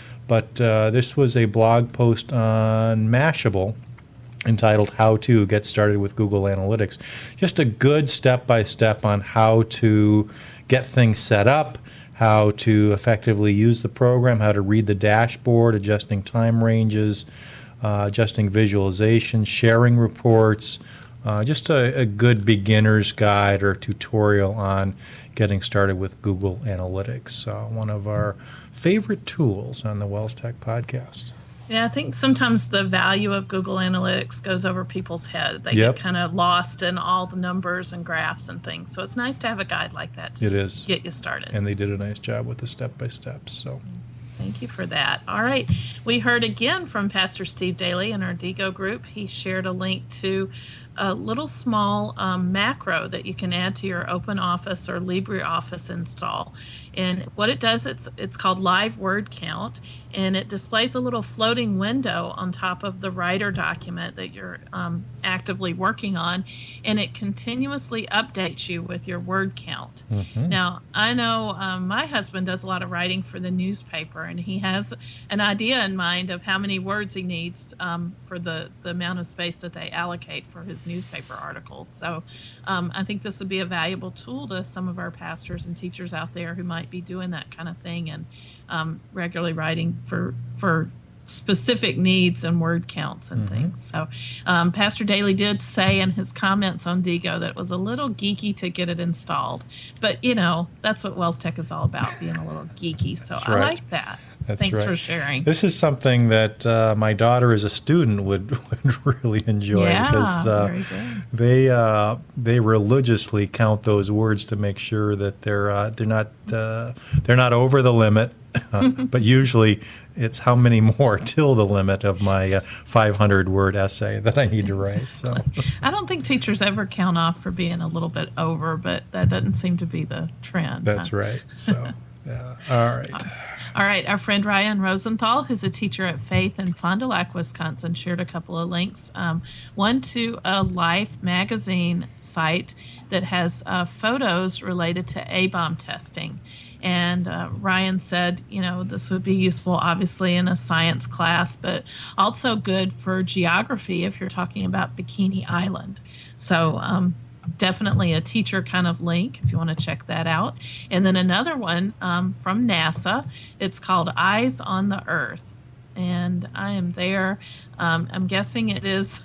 But uh, this was a blog post on Mashable entitled How to Get Started with Google Analytics. Just a good step-by-step on how to get things set up, how to effectively use the program, how to read the dashboard, adjusting time ranges, uh, adjusting visualization, sharing reports, uh, just a, a good beginner's guide or tutorial on getting started with Google Analytics, uh, one of our favorite tools on the Wells Tech Podcast. Yeah, I think sometimes the value of Google Analytics goes over people's head. They Yep. get kind of lost in all the numbers and graphs and things. So it's nice to have a guide like that to It is. get you started. And they did a nice job with the step-by-steps. So, Thank you for that. All right. We heard again from Pastor Steve Daly in our DIGO group. He shared a link to a little small um, macro that you can add to your OpenOffice or LibreOffice install. And what it does, it's it's called Live Word Count, and it displays a little floating window on top of the writer document that you're um, actively working on, and it continuously updates you with your word count. mm-hmm. Now, I know um, my husband does a lot of writing for the newspaper, and he has an idea in mind of how many words he needs um, for the, the amount of space that they allocate for his newspaper articles. So um, I think this would be a valuable tool to some of our pastors and teachers out there who might be doing that kind of thing and um, regularly writing for for specific needs and word counts and mm-hmm. things. So um, Pastor Daly did say in his comments on DIGO that it was a little geeky to get it installed. But, you know, that's what Wells Tech is all about, being a little geeky. So That's I right. like that. That's Thanks right. for sharing. This is something that uh, my daughter as a student would, would really enjoy Yeah, because uh, very good. they uh, they religiously count those words to make sure that they're uh, they're not uh, they're not over the limit. Uh, but usually it's how many more till the limit of my uh, five hundred word essay that I need to write. So I don't think teachers ever count off for being a little bit over, but that doesn't seem to be the trend. that's huh? right. So yeah, all right. All right, our friend Ryan Rosenthal, who's a teacher at Faith in Fond du Lac, Wisconsin, shared a couple of links. Um, one to a Life magazine site that has uh, photos related to A B O M testing. And uh, Ryan said, you know, this would be useful, obviously, in a science class, but also good for geography if you're talking about Bikini Island. So um, definitely a teacher kind of link if you want to check that out. And then another one um, from NASA. It's called Eyes on the Earth. And I am there. Um, I'm guessing it is...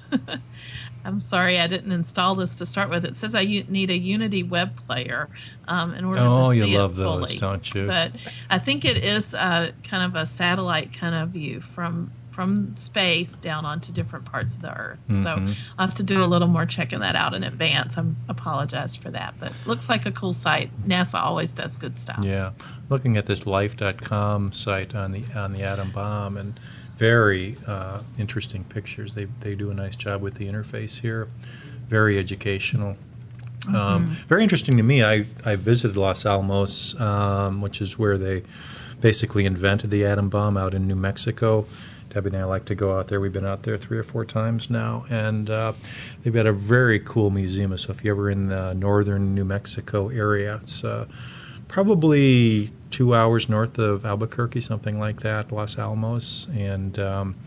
I'm sorry I didn't install this to start with. It says I u- need a Unity web player um, in order Oh, to you see love it fully. those, don't you? But I think it is uh, kind of a satellite kind of view from from space down onto different parts of the Earth. Mm-hmm. So I'll have to do a little more checking that out in advance. I apologize for that. But looks like a cool site. NASA always does good stuff. Yeah, looking at this life dot com site on the on the atom bomb, and very uh, interesting pictures. They they do a nice job with the interface here. Very educational. Mm-hmm. Um, very interesting to me. I, I visited Los Alamos, um, which is where they basically invented the atom bomb out in New Mexico. Debbie and I like to go out there. We've been out there three or four times now, and uh, they've got a very cool museum. So if you're ever in the northern New Mexico area, it's uh, probably two hours north of Albuquerque, something like that, Los Alamos, and um,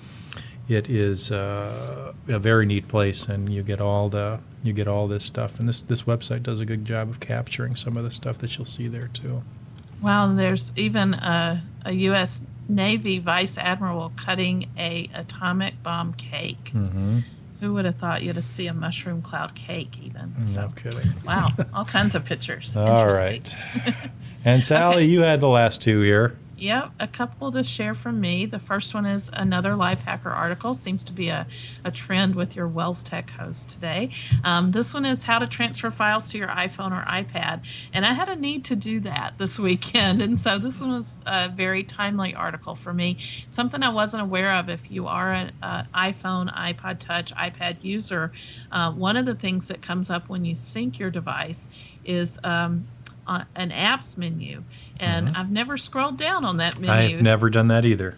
it is uh, a very neat place, and you get all the you get all this stuff. And this this website does a good job of capturing some of the stuff that you'll see there too. Wow, there's even a, a U S Navy Vice Admiral cutting a atomic bomb cake. Mm-hmm. Who would have thought you'd see a mushroom cloud cake even? No So, kidding. wow, all kinds of pictures. All Interesting. right. And Sally, Okay. you had the last two here. Yep, a couple to share from me. The first one is another Lifehacker article. Seems to be a, a trend with your Wells Tech host today. Um, this one is how to transfer files to your iPhone or iPad. And I had a need to do that this weekend. And so this one was a very timely article for me. Something I wasn't aware of. If you are an uh, iPhone, iPod Touch, iPad user, uh, one of the things that comes up when you sync your device is um, Uh, an apps menu, and Mm-hmm. I've never scrolled down on that menu. I've never done that either.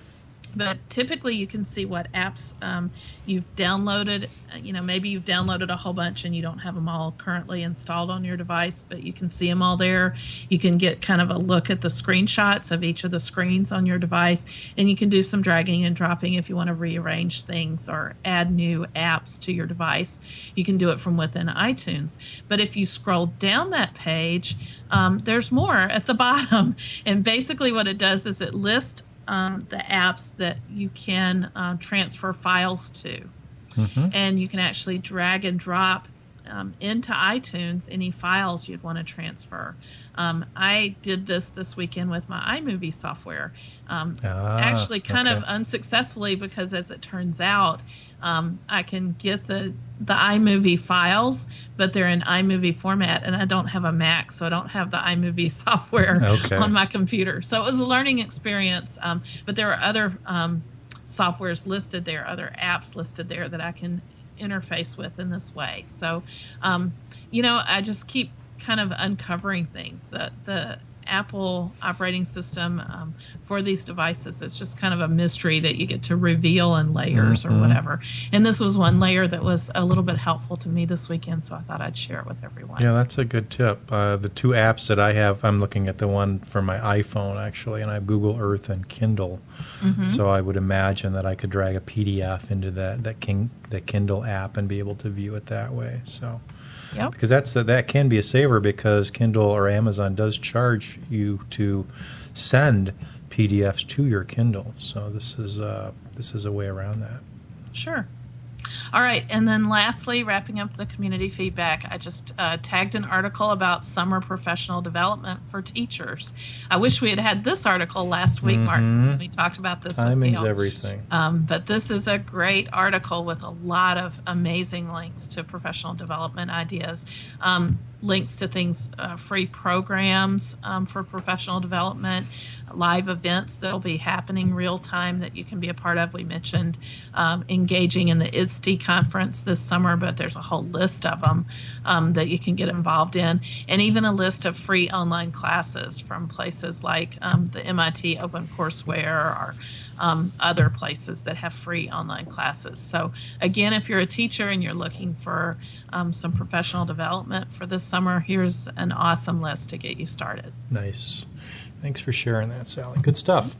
But typically you can see what apps um, you've downloaded. You know, maybe you've downloaded a whole bunch and you don't have them all currently installed on your device, but you can see them all there. You can get kind of a look at the screenshots of each of the screens on your device, and you can do some dragging and dropping if you want to rearrange things or add new apps to your device. You can do it from within iTunes. But if you scroll down that page, um, there's more at the bottom. And basically what it does is it lists Um, the apps that you can uh, transfer files to. Mm-hmm. And you can actually drag and drop um, into iTunes any files you'd want to transfer. Um, I did this this weekend with my iMovie software. Um, ah, actually kind okay. of unsuccessfully, because as it turns out, um, I can get the the iMovie files, but they're in iMovie format, and I don't have a Mac, so I don't have the iMovie software okay. on my computer. So it was a learning experience, um, but there are other um, softwares listed there, other apps listed there that I can interface with in this way. So, um, you know, I just keep kind of uncovering things. The, the Apple operating system um, for these devices is just kind of a mystery that you get to reveal in layers mm-hmm. or whatever. And this was one layer that was a little bit helpful to me this weekend, so I thought I'd share it with everyone. Yeah, that's a good tip. Uh, the two apps that I have, I'm looking at the one for my iPhone, actually, and I have Google Earth and Kindle. Mm-hmm. So I would imagine that I could drag a P D F into that, that, King, that Kindle app and be able to view it that way. So. Yep. Because that's that can be a saver, because Kindle or Amazon does charge you to send P D Fs to your Kindle. So this is uh, this is a way around that. Sure. All right, and then lastly, wrapping up the community feedback, I just uh, tagged an article about summer professional development for teachers. I wish we had had this article last week, mm-hmm. Mark. We talked about this. Timing's everything. Um, but this is a great article with a lot of amazing links to professional development ideas. Um, links to things, uh, free programs um, for professional development, live events that will be happening real time that you can be a part of. We mentioned um, engaging in the I S T E conference this summer, but there's a whole list of them um, that you can get involved in, and even a list of free online classes from places like um, the M I T OpenCourseWare or Um, other places that have free online classes. So again, if you're a teacher and you're looking for um, some professional development for this summer, here's an awesome list to get you started. Nice. Thanks for sharing that, Sally. Good stuff.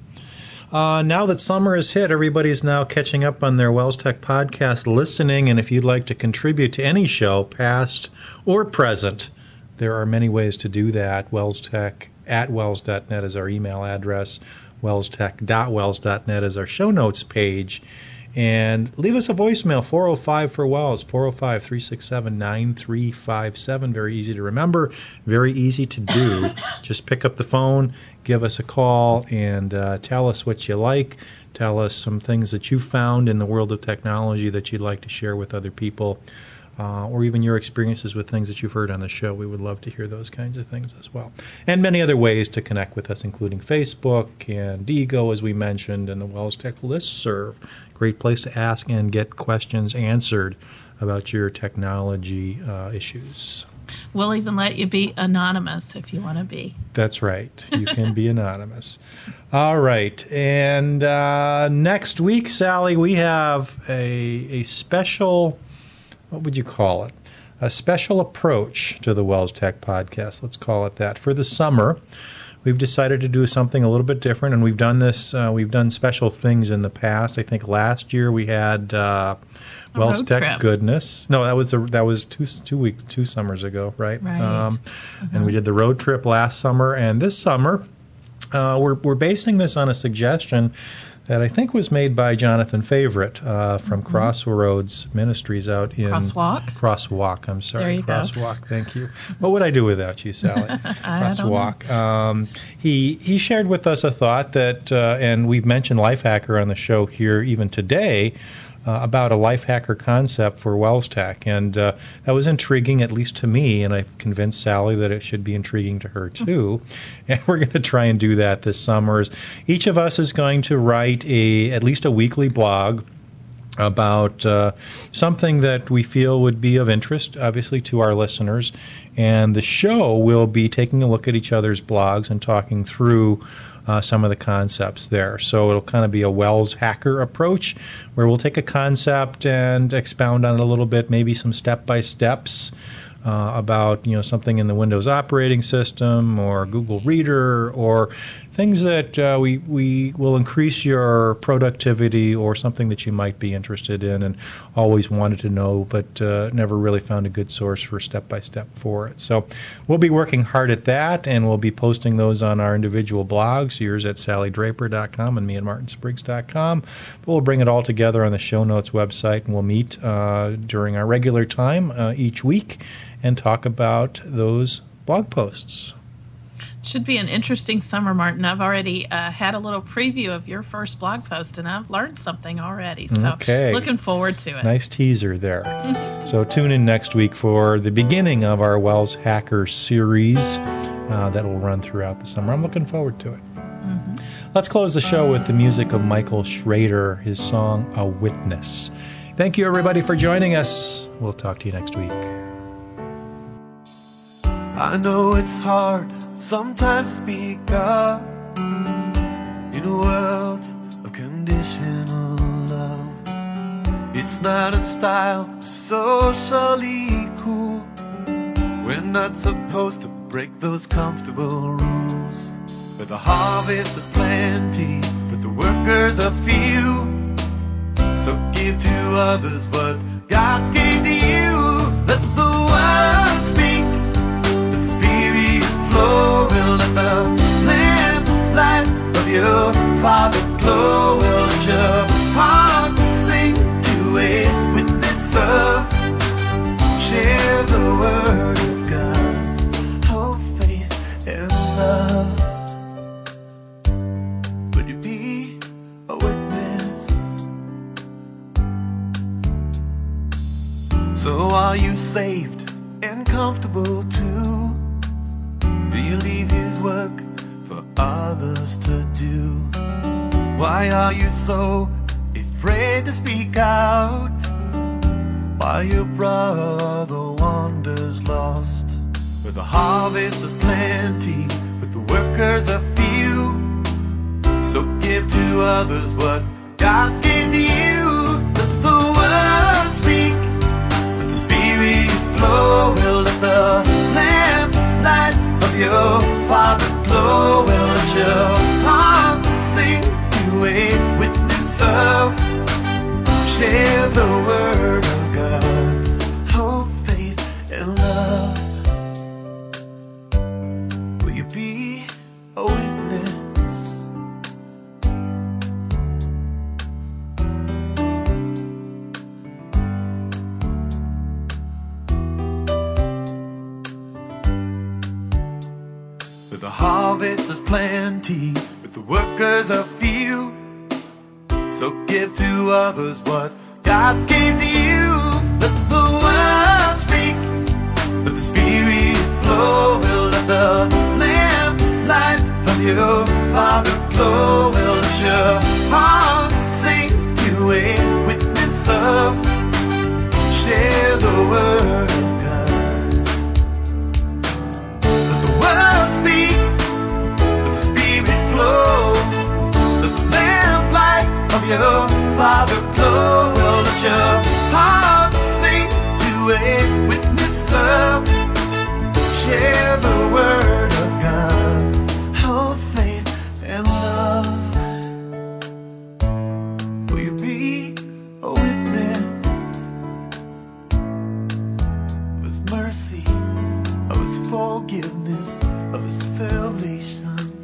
Uh, now that summer has hit, everybody's now catching up on their Wells Tech podcast listening, and if you'd like to contribute to any show, past or present, there are many ways to do that. Wells Tech at wells dot net is our email address. wells tech dot wells dot net is our show notes page. And leave us a voicemail, four oh five for Wells, four oh five, three six seven, nine three five seven. Very easy to remember, very easy to do. Just pick up the phone, give us a call, and uh, tell us what you like. Tell us some things that you found in the world of technology that you'd like to share with other people. Uh, or even your experiences with things that you've heard on the show. We would love to hear those kinds of things as well. And many other ways to connect with us, including Facebook and Digo, as we mentioned, and the Wells Tech Listserv. Great place to ask and get questions answered about your technology uh, issues. We'll even let you be anonymous if you want to be. That's right. You can be anonymous. All right. And uh, next week, Sally, we have a, a special... what would you call it? A special approach to the Wells Tech podcast. Let's call it that. For the summer, we've decided to do something a little bit different, and we've done this. Uh, we've done special things in the past. I think last year we had uh, Wells Tech trip. Goodness. No, that was a, that was two two weeks, two summers ago, right? Right. Um, uh-huh. And we did the road trip last summer, and this summer uh, we're we're basing this on a suggestion that I think was made by Jonathan Favorite uh, from mm-hmm. Crossroads Ministries out in... Crosswalk? Crosswalk, I'm sorry. There you Crosswalk, go. Thank you. What would I do without you, Sally? I Crosswalk. Um, he, he shared with us a thought that, uh, and we've mentioned Lifehacker on the show here even today, Uh, about a life hacker concept for Wells Tech. And uh, that was intriguing, at least to me, and I've convinced Sally that it should be intriguing to her too. And we're going to try and do that this summer. Each of us is going to write a at least a weekly blog about uh, something that we feel would be of interest, obviously, to our listeners. And the show will be taking a look at each other's blogs and talking through uh, some of the concepts there. So it'll kind of be a Wells hacker approach, where we'll take a concept and expound on it a little bit, maybe some step-by-steps uh, about, you know, something in the Windows operating system or Google Reader, or things that uh, we we will increase your productivity, or something that you might be interested in and always wanted to know, but uh, never really found a good source for step-by-step for it. So we'll be working hard at that, and we'll be posting those on our individual blogs, yours at sally draper dot com and me at martin spriggs dot com. But we'll bring it all together on the show notes website, and we'll meet uh, during our regular time uh, each week and talk about those blog posts. Should be an interesting summer, Martin. I've already uh, had a little preview of your first blog post, and I've learned something already. So okay. Looking forward to it. Nice teaser there. So tune in next week for the beginning of our Wells Hacker series uh, that will run throughout the summer. I'm looking forward to it. Mm-hmm. Let's close the show with the music of Michael Schrader, his song, A Witness. Thank you, everybody, for joining us. We'll talk to you next week. I know it's hard sometimes to speak up in a world of conditional love. It's not in style, socially cool. We're not supposed to break those comfortable rules. But the harvest is plenty, but the workers are few. So give to others what God gave to you. Let the world speak, let the Spirit flow. Will let the lamp light of your Father glow. Will let your heart sing to a witness of. Share the word of God's hope, faith, and love. Would you be a witness? So are you saved and comfortable too? Do you leave His work for others to do? Why are you so afraid to speak out? Why your brother wanders lost? Where the harvest is plenty, but the workers are few. So give to others what God gave to you. Let the word speak, let the Spirit flow. Will let the lamp light of your Father glow. Will let your heart sing to a witness of. Share the word of God's hope, faith, and love. Will you be a witness? But the harvest is plenty, but the workers are few. So give to others what God gave to you. Let the word speak, let the Spirit flow. Will let the lamp light of your Father glow. Will let your heart sing to a witness of. Share the word of God's. Let the word speak, let the Spirit flow. Let the lamp light of your Father glow. Will let your heart sing to a witness of. Share the word of God's hope, faith, and love. Will you be a witness of His mercy, of His forgiveness, of His salvation?